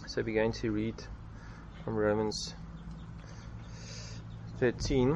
So we're going to read from Romans 13.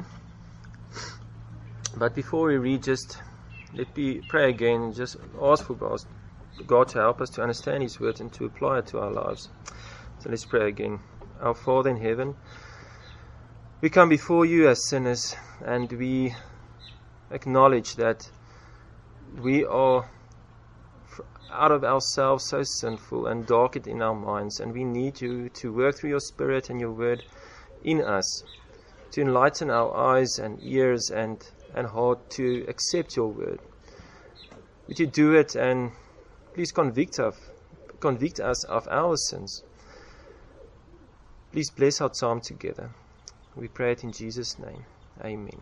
But before we read, just let me pray again and just ask for God to help us to understand His word and to apply it to our lives. So let's pray again. Our Father in heaven, we come before you as sinners, and we acknowledge that we are out of ourselves so sinful and darkened in our minds, and we need you to work through your Spirit and your word in us, to enlighten our eyes and ears and heart to accept your word. Would you do it, and please convict us of our sins. Please bless our time together. We pray it in Jesus' name. Amen.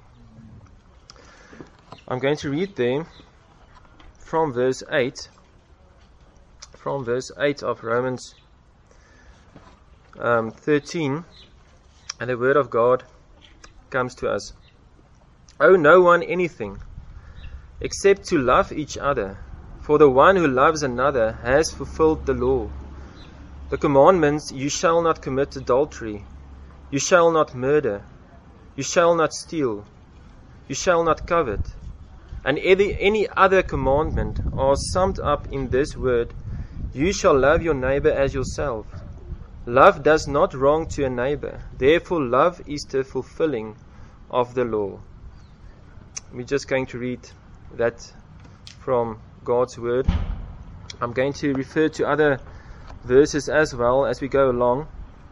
I'm going to read there from verse 8 of Romans 13, and the word of God comes to us. Owe no one anything except to love each other, for the one who loves another has fulfilled the law. The commandments: you shall not commit adultery, you shall not murder, you shall not steal, you shall not covet, and any other commandment are summed up in this word: you shall love your neighbor as yourself. Love does not wrong to a neighbor, therefore love is the fulfilling of the law. We're just going to read that from God's word. I'm going to refer to other verses as well as we go along.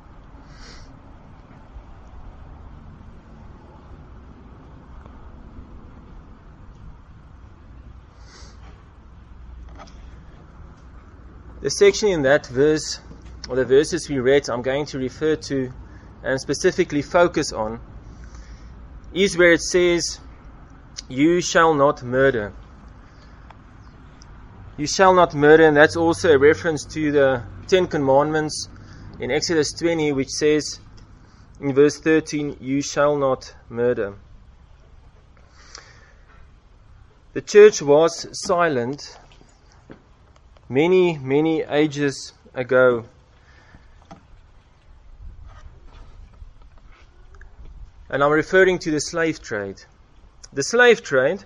The section in that verse, or the verses we read, I'm going to refer to and specifically focus on, is where it says, you shall not murder. You shall not murder, and that's also a reference to the 10 Commandments in Exodus 20, which says in verse 13, you shall not murder. The church was silent many ages ago. And I'm referring to the slave trade. The slave trade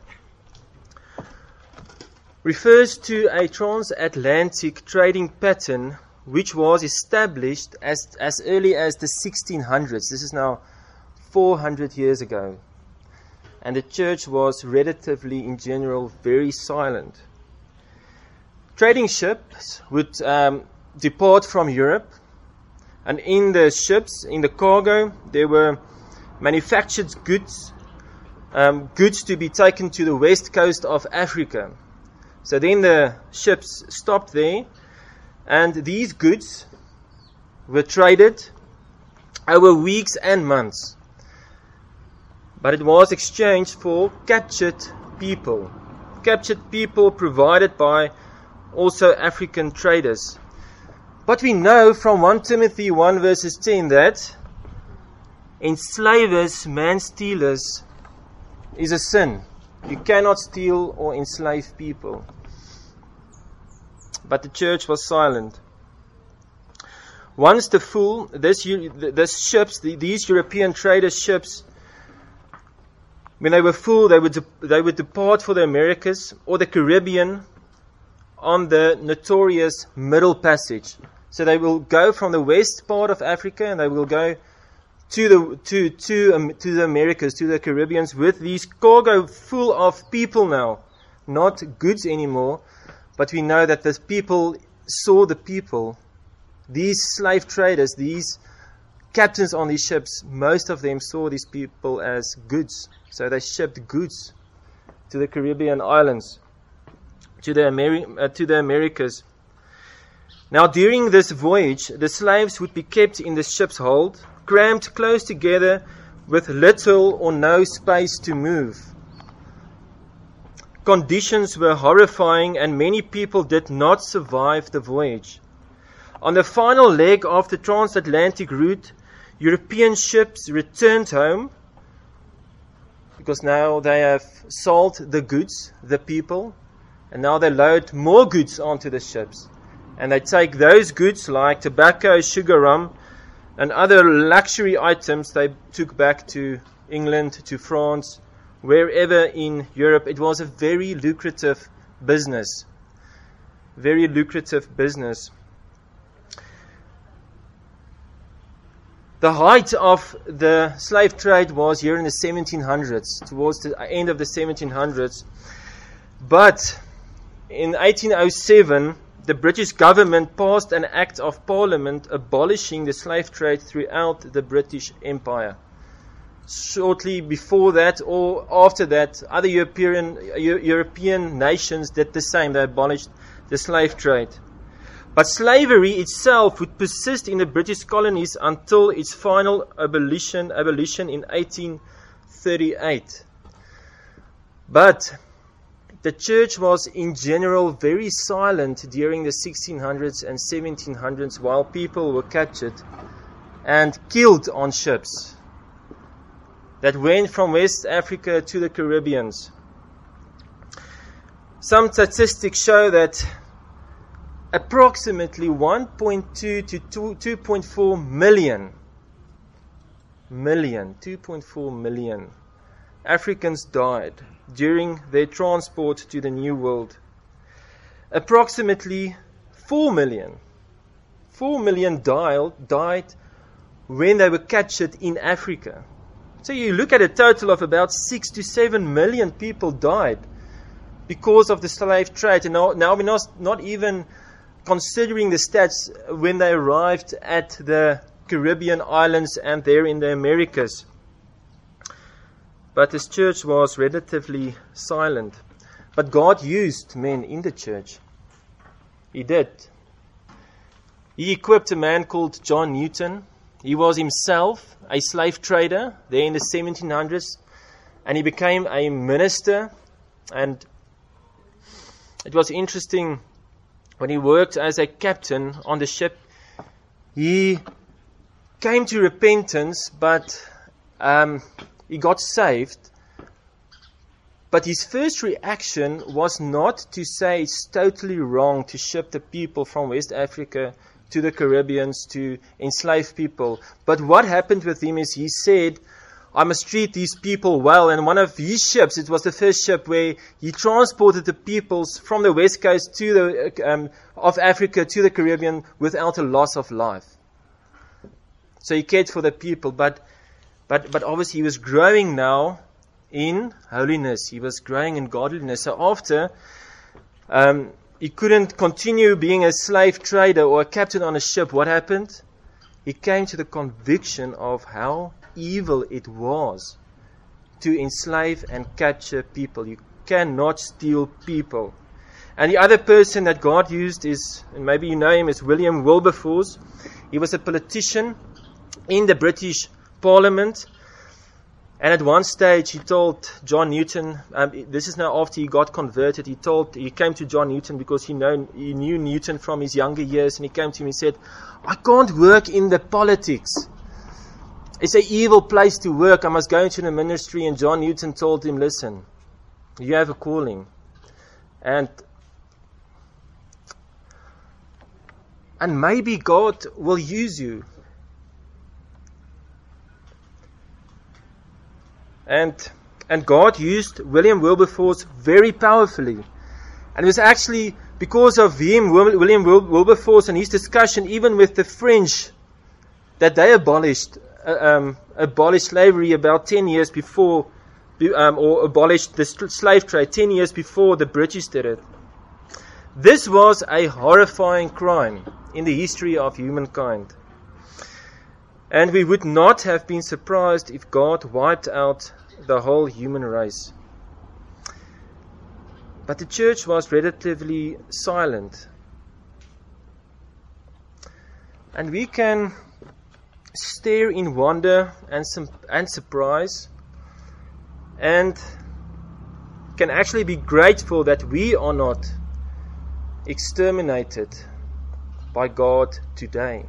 refers to a transatlantic trading pattern which was established as early as the 1600s. This is now 400 years ago. And the church was relatively, in general, very silent. Trading ships would depart from Europe, and in the ships, in the cargo, there were manufactured goods to be taken to the west coast of Africa. So then the ships stopped there, and these goods were traded over weeks and months. But it was exchanged for captured people provided by also African traders. But we know from 1 Timothy 1 verses 10 that enslavers, man-stealers, is a sin. You cannot steal or enslave people. But the church was silent. Once these European trader ships, when they were full, they would depart for the Americas or the Caribbean on the notorious Middle Passage. So they will go from the west part of Africa and they will go to the Americas, to the Caribbeans, with these cargo full of people now, not goods anymore. But we know that the people saw the people. These slave traders, these captains on these ships, most of them saw these people as goods. So they shipped goods to the Caribbean islands, to the Americas. Now, during this voyage, the slaves would be kept in the ship's hold, crammed close together with little or no space to move. Conditions were horrifying, and many people did not survive the voyage. On the final leg of the transatlantic route, European ships returned home, because now they have sold the goods, the people, and now they load more goods onto the ships. And they take those goods like tobacco, sugar, rum, and other luxury items they took back to England, to France, wherever in Europe. It was a very lucrative business. Very lucrative business. The height of the slave trade was here in the 1700s, towards the end of the 1700s. But in 1807, the British government passed an Act of Parliament abolishing the slave trade throughout the British Empire. Shortly before that or after that, other European nations did the same. They abolished the slave trade. But slavery itself would persist in the British colonies until its final abolition in 1838. But the church was in general very silent during the 1600s and 1700s while people were captured and killed on ships that went from West Africa to the Caribbean. Some statistics show that approximately 1.2 to 2.4 million Africans died during their transport to the New World. Approximately 4 million died when they were captured in Africa. So you look at a total of about 6 to 7 million people died because of the slave trade. And now we're not even considering the stats when they arrived at the Caribbean islands and there in the Americas. But this church was relatively silent. But God used men in the church. He did. He equipped a man called John Newton. He was himself a slave trader there in the 1700s. And he became a minister. And it was interesting, when he worked as a captain on the ship, he came to repentance, but he got saved. But his first reaction was not to say it's totally wrong to ship the people from West Africa to the Caribbeans to enslave people. But what happened with him is he said, I must treat these people well. And one of his ships, it was the first ship where he transported the peoples from the west coast to the of Africa to the Caribbean without a loss of life. So he cared for the people, but obviously he was growing now in holiness. He was growing in godliness. So after he couldn't continue being a slave trader or a captain on a ship, what happened? He came to the conviction of how evil it was to enslave and capture people. You cannot steal people. And the other person that God used is, and maybe you know him, is William Wilberforce. He was a politician in the British Parliament. And at one stage he told John Newton, this is now after he got converted, he came to John Newton because he knew Newton from his younger years, and he came to him and said, I can't work in the politics. It's an evil place to work. I must go into the ministry. And John Newton told him, listen, you have a calling. And maybe God will use you. And God used William Wilberforce very powerfully. And it was actually because of him, William Wilberforce, and his discussion even with the French, that they abolished slavery about 10 years before, or abolished the slave trade 10 years before the British did it. This was a horrifying crime in the history of humankind. And we would not have been surprised if God wiped out the whole human race. But the church was relatively silent. And we can stare in wonder and surprise, and can actually be grateful that we are not exterminated by God today.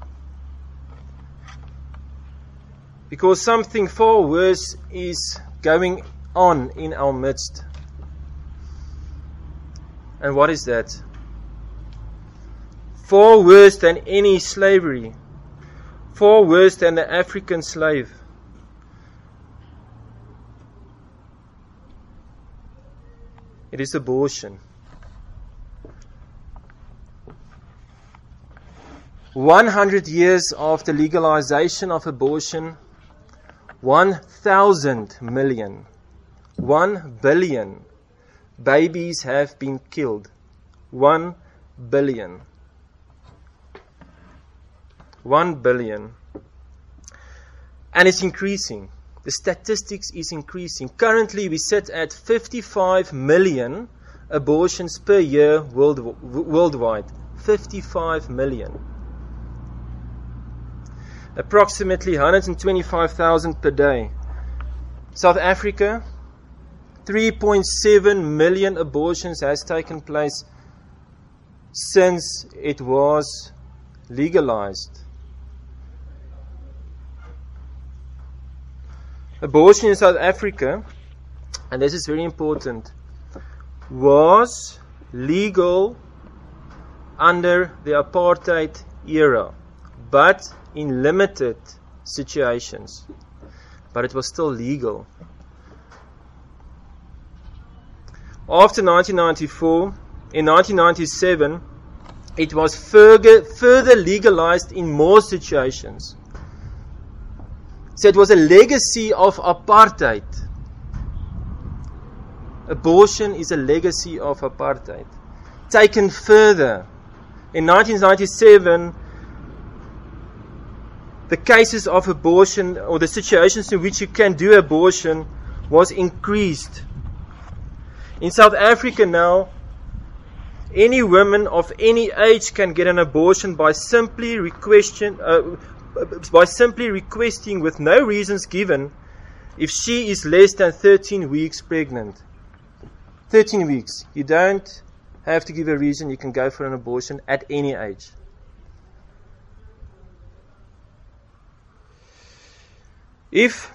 Because something far worse is going on in our midst. And what is that? Far worse than any slavery. Far worse than the African slave. It is abortion. 100 years after legalization of abortion, 1,000 million, 1 billion babies have been killed. 1 billion. 1 billion. And it's increasing. The statistics is increasing. Currently we sit at 55 million abortions per year worldwide. 55 million. Approximately 125,000 per day. South Africa, 3.7 million abortions has taken place since it was legalized. Abortion in South Africa, and this is very important, was legal under the apartheid era, but in limited situations. But it was still legal. After 1994, in 1997, it was further legalized in more situations. So it was a legacy of apartheid. Abortion is a legacy of apartheid. Taken further, in 1997, the cases of abortion, or the situations in which you can do abortion, was increased. In South Africa now, any woman of any age can get an abortion by simply requesting with no reasons given if she is less than 13 weeks pregnant. 13 weeks. You don't have to give a reason. You can go for an abortion at any age. If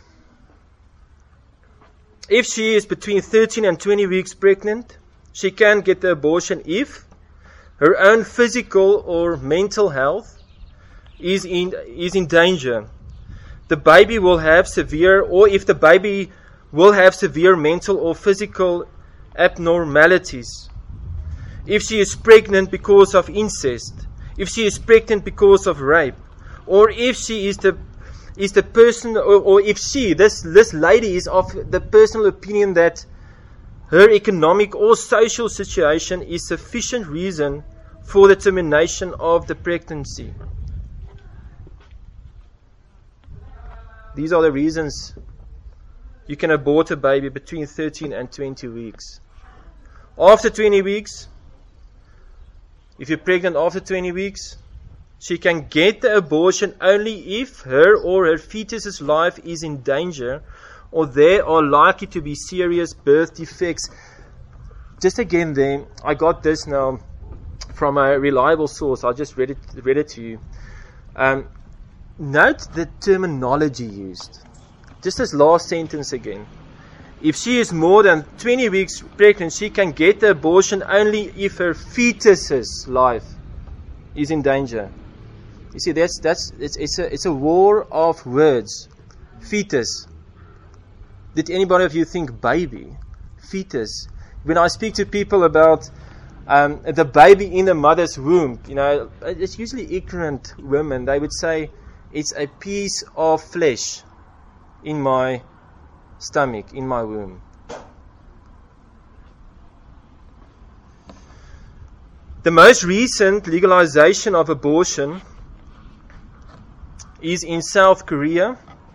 she is between 13 and 20 weeks pregnant, she can get the abortion if her own physical or mental health is in danger. The baby will have severe, or if the baby will have severe mental or physical abnormalities. If she is pregnant because of incest, if she is pregnant because of rape, or if she is the person, or if this lady is of the personal opinion that her economic or social situation is sufficient reason for the termination of the pregnancy. These are the reasons you can abort a baby between 13 and 20 weeks. After 20 weeks, if you're pregnant after 20 weeks, she can get the abortion only if her or her fetus's life is in danger or there are likely to be serious birth defects. Just again there, I got this now from a reliable source. I just read it to you. Note the terminology used. Just this last sentence again. If she is more than 20 weeks pregnant, she can get the abortion only if her fetus's life is in danger. You see, it's a war of words. Fetus. Did anybody of you think baby? Fetus. When I speak to people about the baby in the mother's womb, it's usually ignorant women. They would say, it's a piece of flesh in my stomach, in my womb. The most recent legalization of abortion is in South Korea.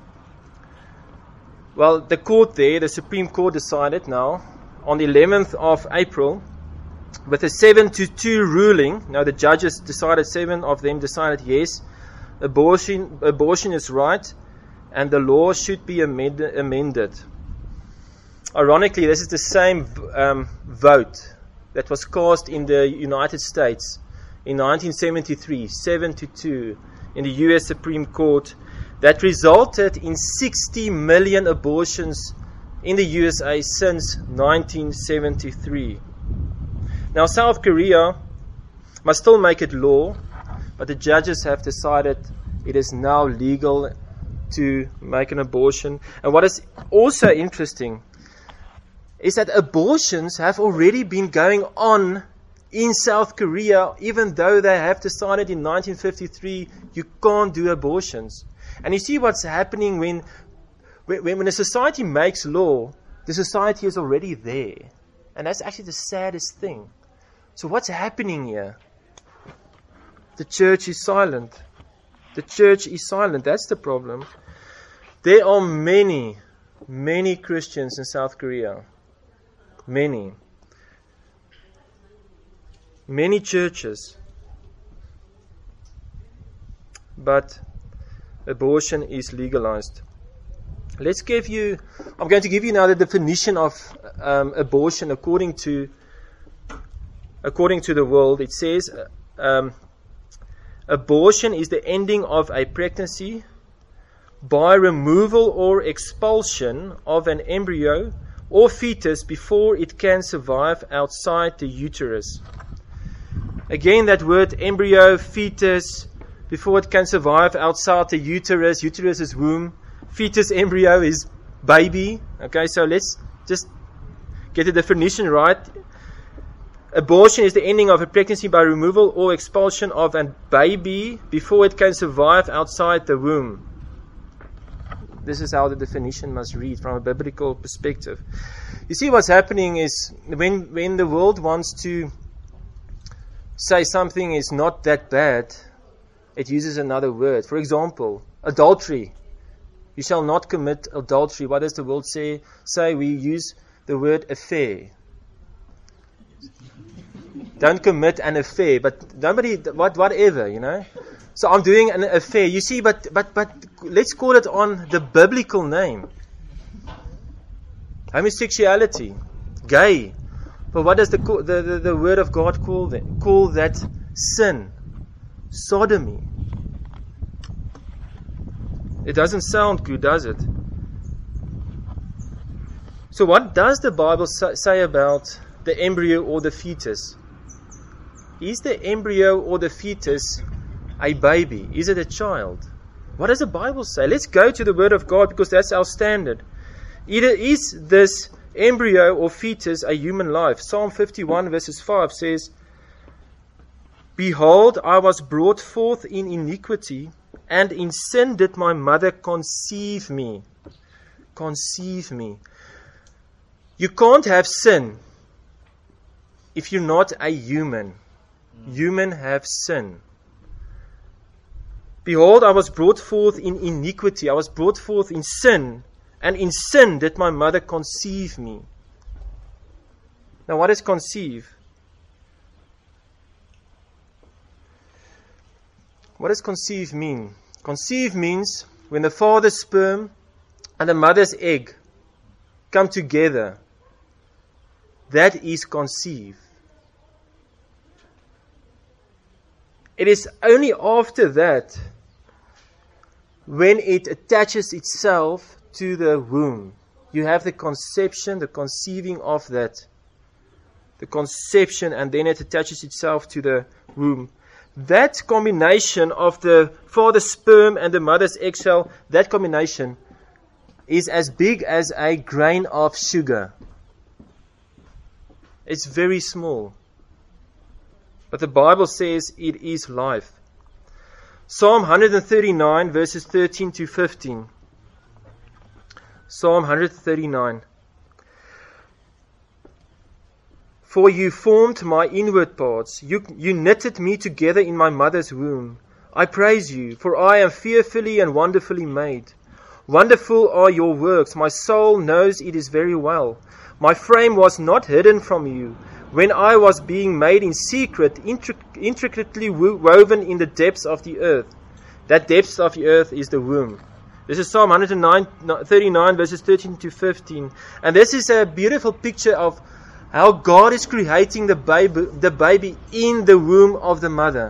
Well, the court there, the Supreme Court decided now, on the 11th of April, with a 7-2 ruling. Now the judges decided, 7 of them decided yes, abortion is right, and the law should be amended. Ironically, this is the same vote that was cast in the United States in 1973, 7-2, in the U.S. Supreme Court, that resulted in 60 million abortions in the USA since 1973. Now, South Korea must still make it law, But the judges have decided it is now legal to make an abortion. And what is also interesting is that abortions have already been going on in South Korea, even though they have decided in 1953 you can't do abortions. And you see what's happening when a society makes law, the society is already there. And that's actually the saddest thing. So what's happening here? The church is silent. The church is silent. That's the problem. There are many, many Christians in South Korea. Many. Many churches. But abortion is legalized. I'm going to give you now the definition of abortion according to the world. It says, abortion is the ending of a pregnancy by removal or expulsion of an embryo or fetus before it can survive outside the uterus. Again, that word embryo, fetus, before it can survive outside the uterus. Uterus is womb. Fetus, embryo is baby. Okay, so let's just get the definition right. Abortion is the ending of a pregnancy by removal or expulsion of a baby before it can survive outside the womb. This is how the definition must read from a biblical perspective. You see, what's happening is when the world wants to say something is not that bad, it uses another word. For example, adultery. You shall not commit adultery. What does the world say? We use the word affair. Don't commit an affair, but nobody, whatever, you know. So I'm doing an affair. You see, but let's call it on the biblical name. Homosexuality, gay. But what does the word of God call them? Call that sin, sodomy. It doesn't sound good, does it? So what does the Bible say about the embryo or the fetus? Is the embryo or the fetus a baby? Is it a child? What does the Bible say? Let's go to the Word of God, because that's our standard. Either is this embryo or fetus a human life? Psalm 51 verses 5 says, "Behold, I was brought forth in iniquity, and in sin did my mother conceive me." Conceive me. You can't have sin if you're not a human. Human have sin. Behold, I was brought forth in iniquity. I was brought forth in sin, and in sin did my mother conceive me. Now, what is conceive? What does conceive mean? Conceive means when the father's sperm and the mother's egg come together. That is conceive. It is only after that, when it attaches itself to the womb, you have the conception, the conceiving of that. The conception, and then it attaches itself to the womb. That combination of the father's sperm and the mother's egg cell, that combination is as big as a grain of sugar. It's very small. But the Bible says it is life. Psalm 139 verses 13 to 15. Psalm 139. For you formed my inward parts. You knitted me together in my mother's womb. I praise you, for I am fearfully and wonderfully made. Wonderful are your works. My soul knows it is very well. My frame was not hidden from you, when I was being made in secret, intricately woven in the depths of the earth. That depths of the earth is the womb. This is Psalm 139 verses 13 to 15. And this is a beautiful picture of how God is creating the baby in the womb of the mother.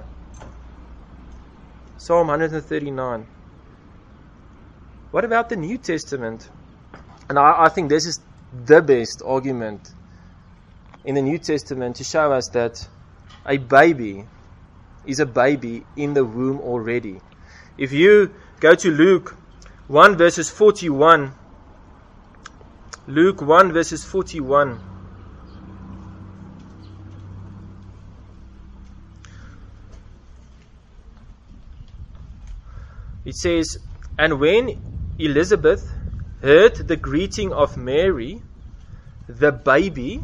Psalm 139. What about the New Testament? And I think this is the best argument in the New Testament to show us that a baby is a baby in the womb already. If you go to Luke 1 verses 41, Luke 1 verses 41, it says, "And when Elizabeth heard the greeting of Mary, the baby,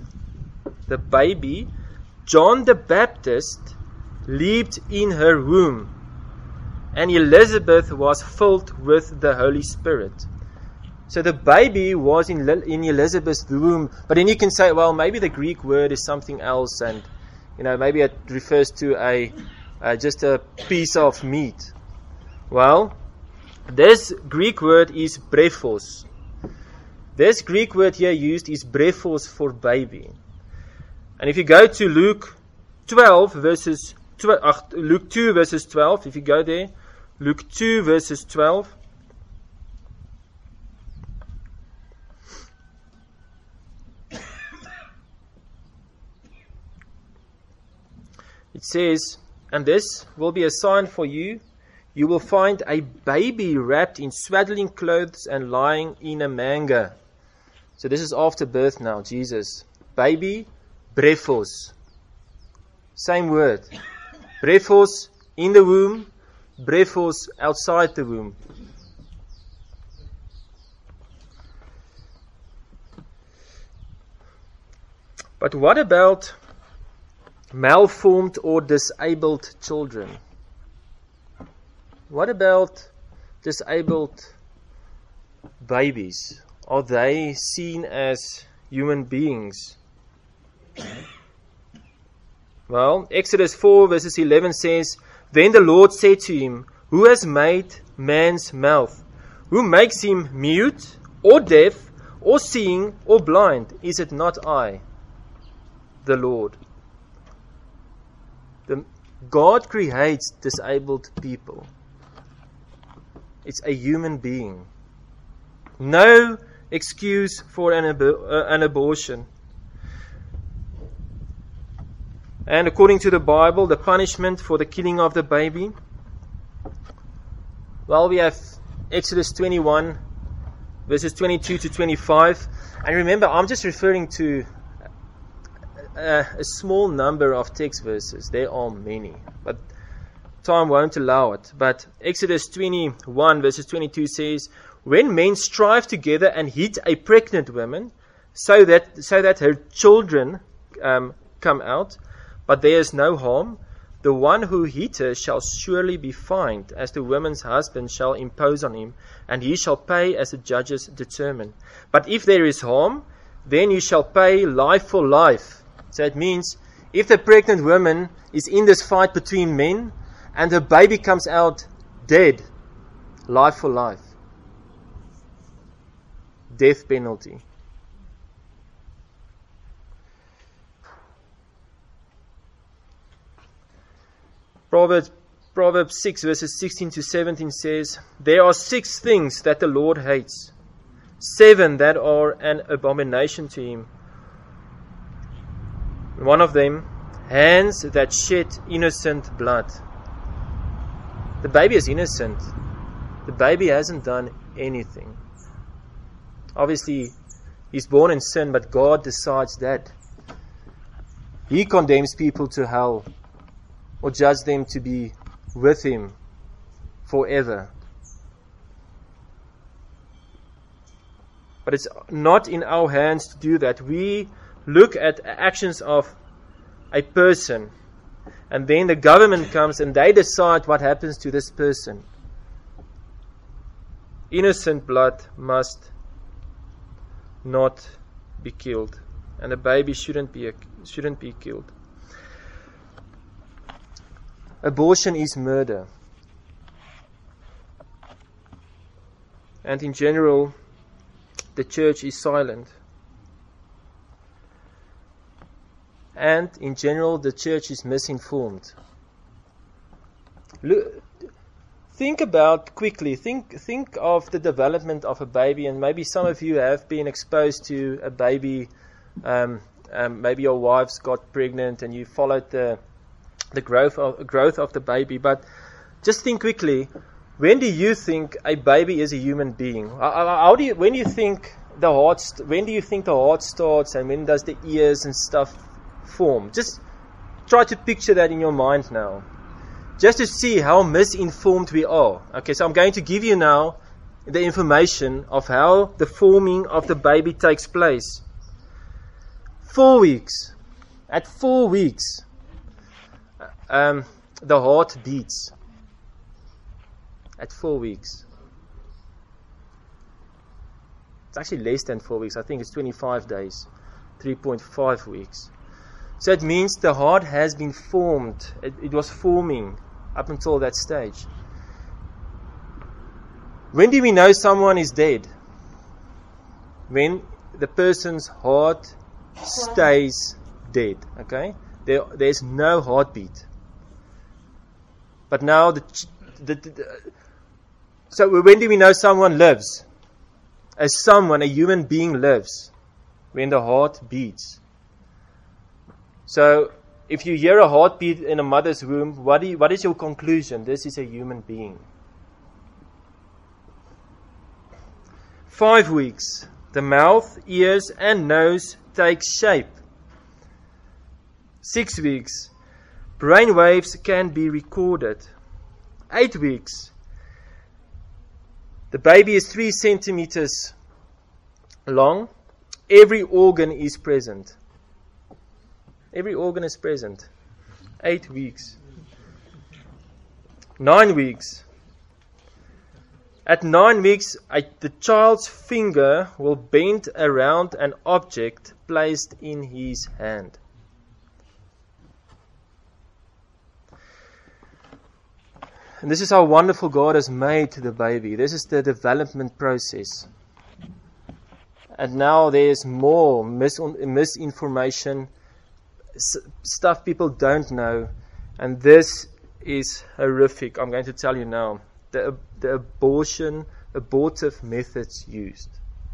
John the Baptist, leaped in her womb, and Elizabeth was filled with the Holy Spirit." So the baby was in Elizabeth's womb, but then you can say, well, maybe the Greek word is something else, and maybe it refers to just a piece of meat. Well, this Greek word is brephos. This Greek word here used is brephos for baby. And if you go to Luke 2 verses 12, if you go there, Luke 2 verses 12. It says, "And this will be a sign for you. You will find a baby wrapped in swaddling clothes and lying in a manger." So this is after birth now, Jesus. Baby, brephos. Same word. Brephos in the womb, brephos outside the womb. But what about malformed or disabled children? What about disabled babies? Are they seen as human beings? Well, Exodus 4 verses 11 says, "Then the Lord said to him, Who has made man's mouth? Who makes him mute or deaf or seeing or blind? Is it not I, the Lord?" God creates disabled people. It's a human being. No excuse for an abortion. And according to the Bible, the punishment for the killing of the baby, well, we have Exodus 21, verses 22 to 25. And remember, I'm just referring to a small number of text verses. There are many, but time won't allow it. But Exodus 21 verses 22 says, "When men strive together and hit a pregnant woman, so that her children come out, but there is no harm, the one who hit her shall surely be fined, as the woman's husband shall impose on him, and he shall pay as the judges determine. But if there is harm, then you shall pay life for life." So it means if the pregnant woman is in this fight between men and her baby comes out dead, life for life. Death penalty. Proverbs 6 verses 16 to 17 says, "There are 6 things that the Lord hates, 7 that are an abomination to him. One of them, hands that shed innocent blood." The baby is innocent. The baby hasn't done anything. Obviously, he's born in sin, but God decides that. He condemns people to hell or judge them to be with him forever. But it's not in our hands to do that. We look at actions of a person, and then the government comes and they decide what happens to this person. Innocent blood must not be killed, and a baby shouldn't be killed. Abortion is murder. And in general, the church is silent. And in general, the church is misinformed. Think of the development of a baby, and maybe some of you have been exposed to a baby. Maybe your wife's got pregnant, and you followed the the growth of the baby. But just think quickly, when do you think a baby is a human being? When do you think the heart starts, and when does the ears and stuff form? Just try to picture that in your mind now, just to see how misinformed we are. Okay, so I'm going to give you now the information of how the forming of the baby takes place. 4 weeks. At 4 weeks, the heart beats. At 4 weeks. It's actually less than 4 weeks. I think it's 25 days. 3.5 weeks. So it means the heart has been formed. It was forming up until that stage. When do we know someone is dead? When the person's heart stays dead. Okay? There's no heartbeat. But now, so when do we know someone lives? A human being lives when the heart beats. So, if you hear a heartbeat in a mother's womb, what is your conclusion? This is a human being. 5 weeks. The mouth, ears, and nose take shape. 6 weeks. Brain waves can be recorded. 8 weeks. The baby is 3 centimeters long. Every organ is present. Every organ is present. 8 weeks. 9 weeks. At 9 weeks, the child's finger will bend around an object placed in his hand. And this is how wonderful God has made the baby. This is the development process. And now there's more misinformation, stuff people don't know. And this is horrific. I'm going to tell you now. The abortive methods used.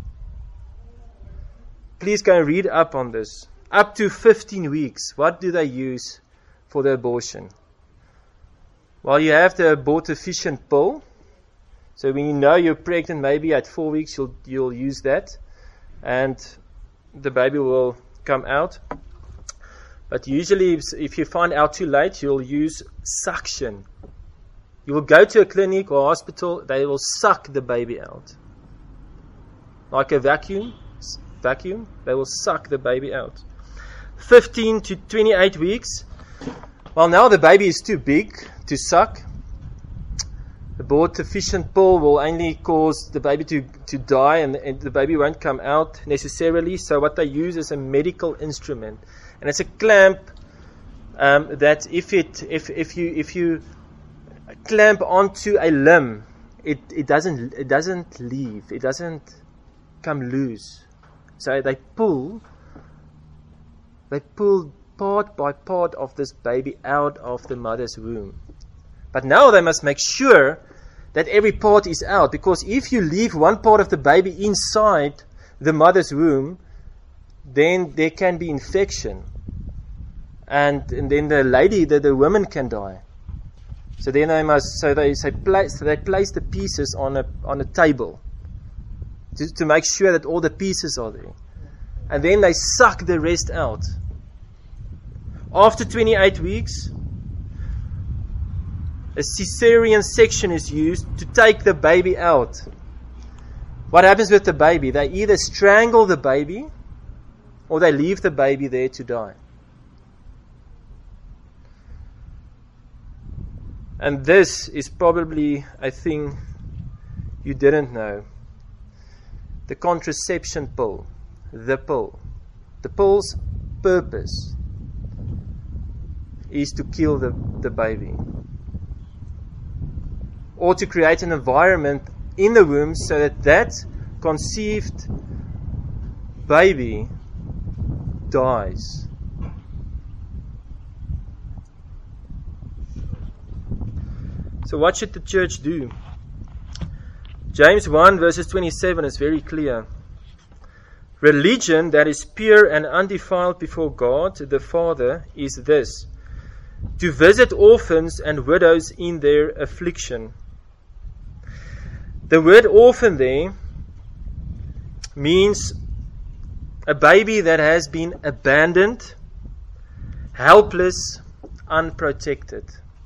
Please go and read up on this. Up to 15 weeks. What do they use for the abortion? Well, you have the abortifacient pill. So when you know you're pregnant, maybe at 4 weeks you'll use that, and the baby will come out. But usually, if you find out too late, you'll use suction. You will go to a clinic or hospital, they will suck the baby out. Like a vacuum, they will suck the baby out. 15 to 28 weeks. Well, now the baby is too big to suck. The abortifacient pill will only cause the baby to die, and the baby won't come out necessarily. So what they use is a medical instrument. And it's a clamp that if you clamp onto a limb, it doesn't leave, it doesn't come loose. So they pull part by part of this baby out of the mother's womb. But now they must make sure that every part is out, because if you leave one part of the baby inside the mother's womb, then there can be infection, and then the woman can die. So then they place the pieces on a table to make sure that all the pieces are there, and then they suck the rest out. After 28 weeks, a cesarean section is used to take the baby out. What happens with the baby? They either strangle the baby or they leave the baby there to die. And this is probably a thing you didn't know. The contraception pill. The pill. The pill's purpose is to kill the baby, or to create an environment in the womb so that conceived baby dies. So what should the church do? James 1 verses 27 is very clear. Religion that is pure and undefiled before God the Father is this: to visit orphans and widows in their affliction. The word orphan there means a baby that has been abandoned, helpless, unprotected.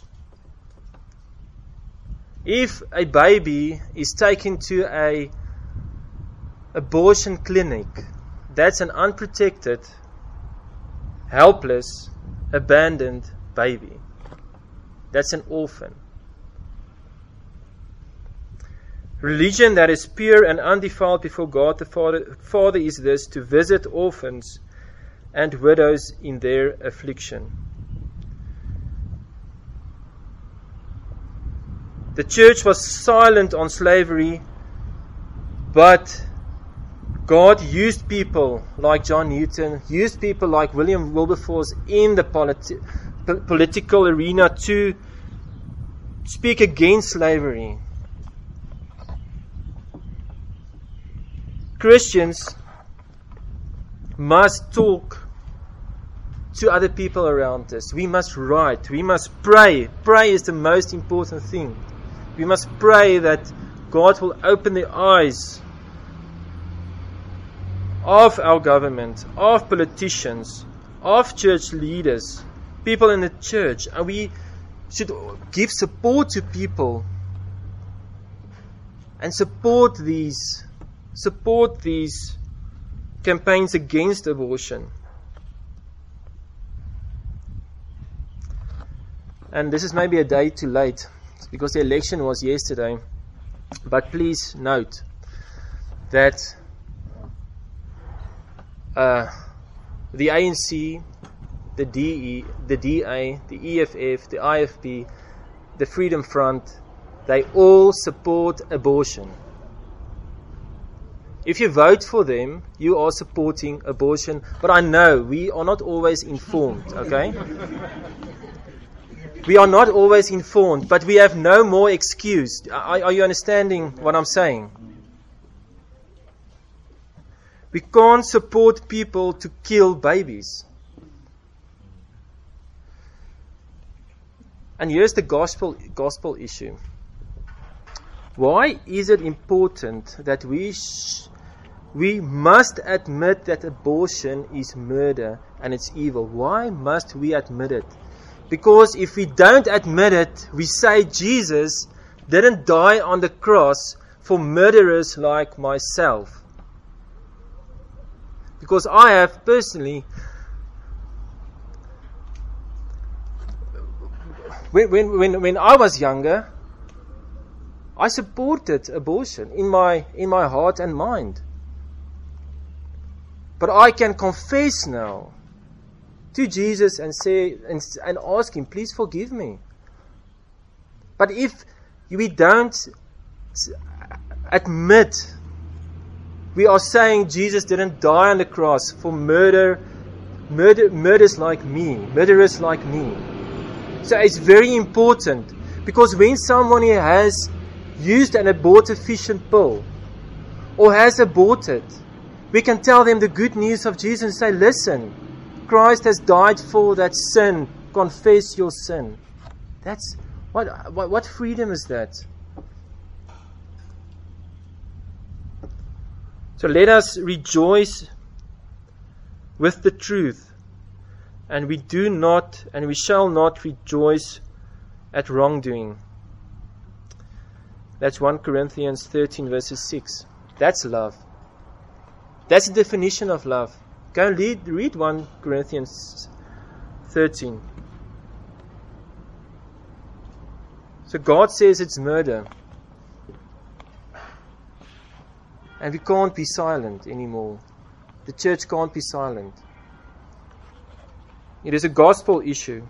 If a baby is taken to an abortion clinic, that's an unprotected, helpless, abandoned baby. That's an orphan. Religion that is pure and undefiled before God the Father is this, to visit orphans and widows in their affliction. The church was silent on slavery, but God used people like John Newton, used people like William Wilberforce in the political arena to speak against slavery. Christians must talk to other people around us. We must write. We must pray. Pray is the most important thing. We must pray that God will open the eyes of our government, of politicians, of church leaders, people in the church. And we should give support to people and support these campaigns against abortion. And this is maybe a day too late because the election was yesterday. But please note that the ANC, the DE, the DA, the EFF, the IFP, the Freedom Front, they all support abortion. If you vote for them, you are supporting abortion. But I know we are not always informed, okay? We are not always informed, but we have no more excuse. Are you understanding what I'm saying? We can't support people to kill babies. And here's the gospel issue. Why is it important that we must admit that abortion is murder and it's evil? Why must we admit it? Because if we don't admit it, we say Jesus didn't die on the cross for murderers like myself. Because I have personally, when I was younger, I supported abortion in my heart and mind. But I can confess now to Jesus and say and ask Him, please forgive me. But if we don't admit, we are saying Jesus didn't die on the cross for murderers like me. So it's very important, because when someone has used an abortifacient pill or has aborted, we can tell them the good news of Jesus and say, listen, Christ has died for that sin. Confess your sin. That's what freedom is that? So let us rejoice with the truth, and we shall not rejoice at wrongdoing. That's 1 Corinthians 13 verses 6. That's love. That's the definition of love. Go and read 1 Corinthians 13. So God says it's murder. And we can't be silent anymore. The church can't be silent. It is a gospel issue.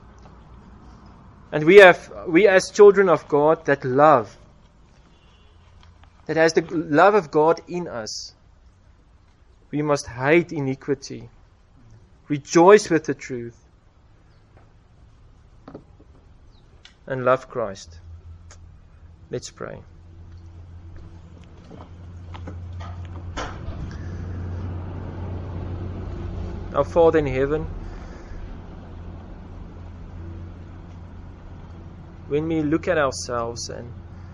And we as children of God that love, that has the love of God in us, we must hate iniquity, rejoice with the truth, and love Christ. Let's pray. Our Father in heaven, when we look at ourselves and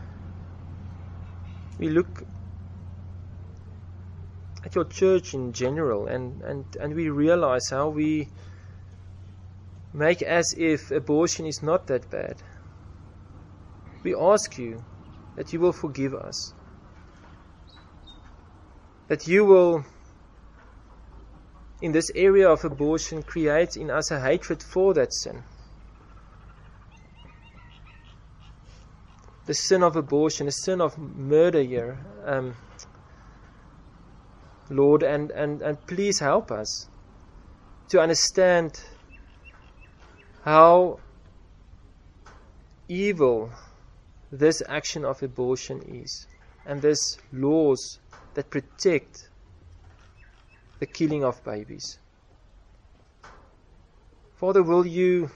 we look at your church in general, and we realize how we make as if abortion is not that bad. We ask you that you will forgive us, that you will, in this area of abortion, create in us a hatred for that sin. The sin of abortion, the sin of murder here, Lord, and please help us to understand how evil this action of abortion is, and these laws that protect the killing of babies. Father, will you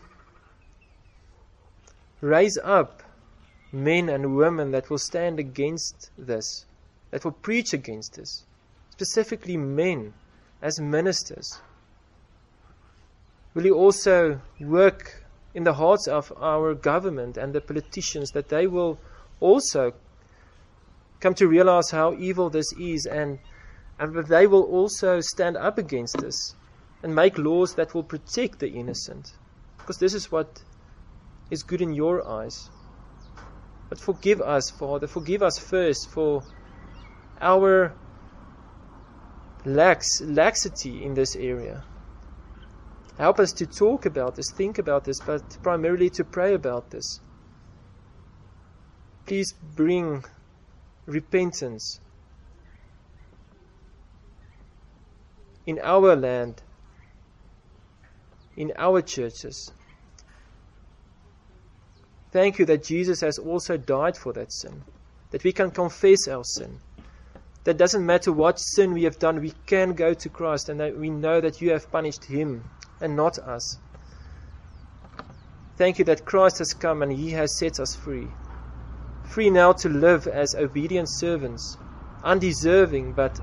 raise up men and women that will stand against this, that will preach against this, specifically men as ministers? Will you also work in the hearts of our government and the politicians, that they will also come to realize how evil this is, and that they will also stand up against this and make laws that will protect the innocent, because this is what is good in your eyes. But forgive us, Father, forgive us first for our laxity in this area. Help us to talk about this, think about this, but primarily to pray about this. Please bring repentance in our land, in our churches. Thank you that Jesus has also died for that sin, that we can confess our sin. That doesn't matter what sin we have done, we can go to Christ, and that we know that you have punished him and not us. Thank you that Christ has come and he has set us free. Free now to live as obedient servants, undeserving, but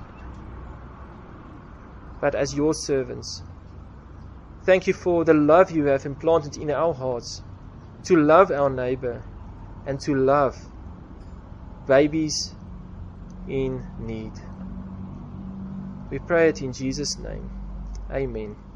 as your servants. Thank you for the love you have implanted in our hearts, to love our neighbor and to love babies in need. We pray it in Jesus' name. Amen.